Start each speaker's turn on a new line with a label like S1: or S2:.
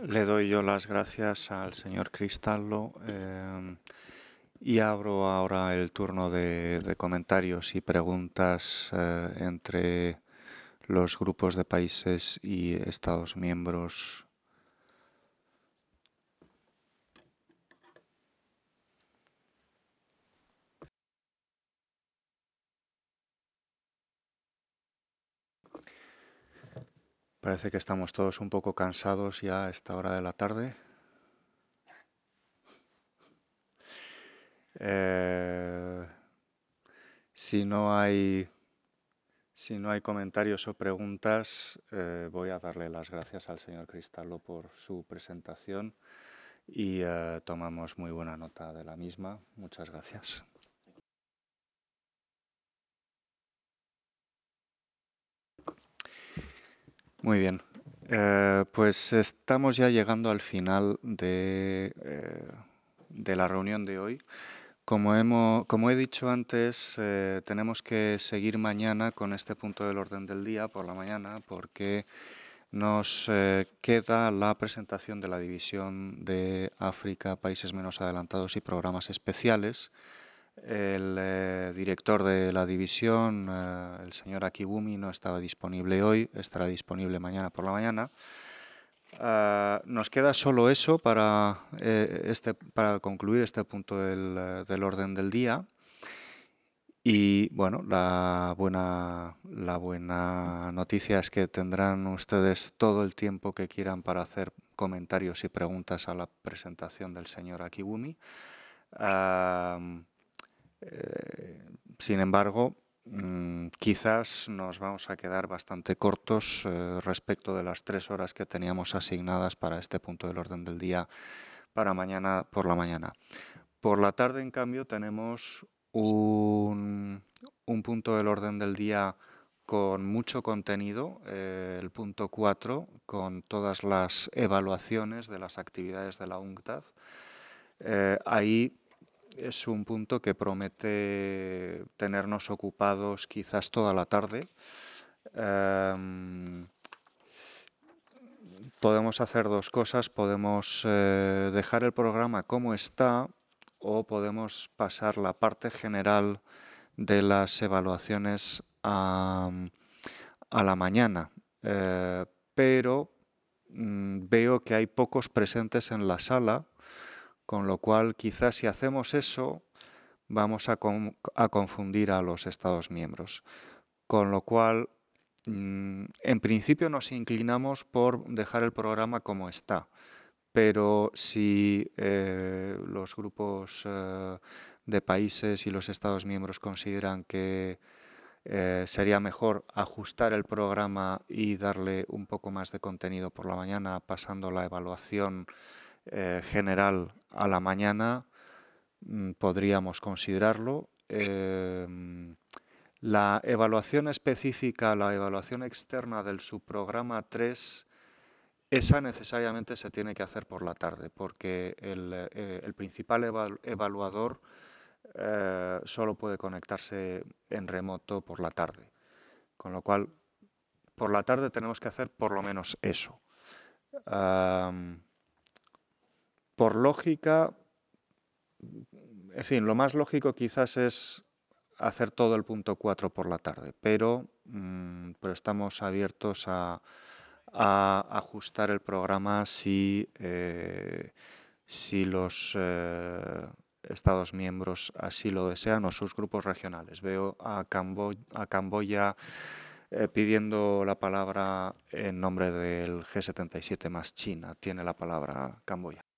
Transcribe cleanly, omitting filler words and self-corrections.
S1: Le doy yo las gracias al señor Cristallo y abro ahora el turno de comentarios y preguntas entre los grupos de países y Estados miembros. Parece que estamos todos un poco cansados ya a esta hora de la tarde. Eh, si no hay, si no hay comentarios o preguntas, voy a darle las gracias al señor Cristallo por su presentación y tomamos muy buena nota de la misma. Muchas gracias. Muy bien. Pues estamos ya llegando al final de la reunión de hoy. Como he dicho antes, tenemos que seguir mañana con este punto del orden del día por la mañana porque nos queda la presentación de la división de África, países menos adelantados y programas especiales. El director de la división, el señor Akigumi, no estaba disponible hoy, estará disponible mañana por la mañana. Nos queda solo eso para concluir este punto del orden del día. Y bueno, la buena noticia es que tendrán ustedes todo el tiempo que quieran para hacer comentarios y preguntas a la presentación del señor Akigumi. Sin embargo, quizás nos vamos a quedar bastante cortos respecto de las 3 horas que teníamos asignadas para este punto del orden del día para mañana por la mañana. Por la tarde, en cambio, tenemos un punto del orden del día con mucho contenido, el punto 4, con todas las evaluaciones de las actividades de la UNCTAD. Ahí es un punto que promete tenernos ocupados quizás toda la tarde. Podemos hacer dos cosas. Podemos dejar el programa como está o podemos pasar la parte general de las evaluaciones a la mañana. Pero veo que hay pocos presentes en la sala, con lo cual quizás si hacemos eso vamos a confundir a los Estados miembros. Con lo cual, en principio nos inclinamos por dejar el programa como está. Pero si los grupos de países y los Estados miembros consideran que sería mejor ajustar el programa y darle un poco más de contenido por la mañana, pasando la evaluación general a la mañana, podríamos considerarlo. La evaluación específica, la evaluación externa del subprograma 3, esa necesariamente se tiene que hacer por la tarde, porque el principal evaluador solo puede conectarse en remoto por la tarde. Con lo cual, por la tarde tenemos que hacer por lo menos eso. Por lógica, en fin, lo más lógico quizás es hacer todo el punto 4 por la tarde, pero estamos abiertos a ajustar el programa si los Estados miembros así lo desean o sus grupos regionales. Veo a Camboya pidiendo la palabra en nombre del G77 más China. Tiene la palabra Camboya.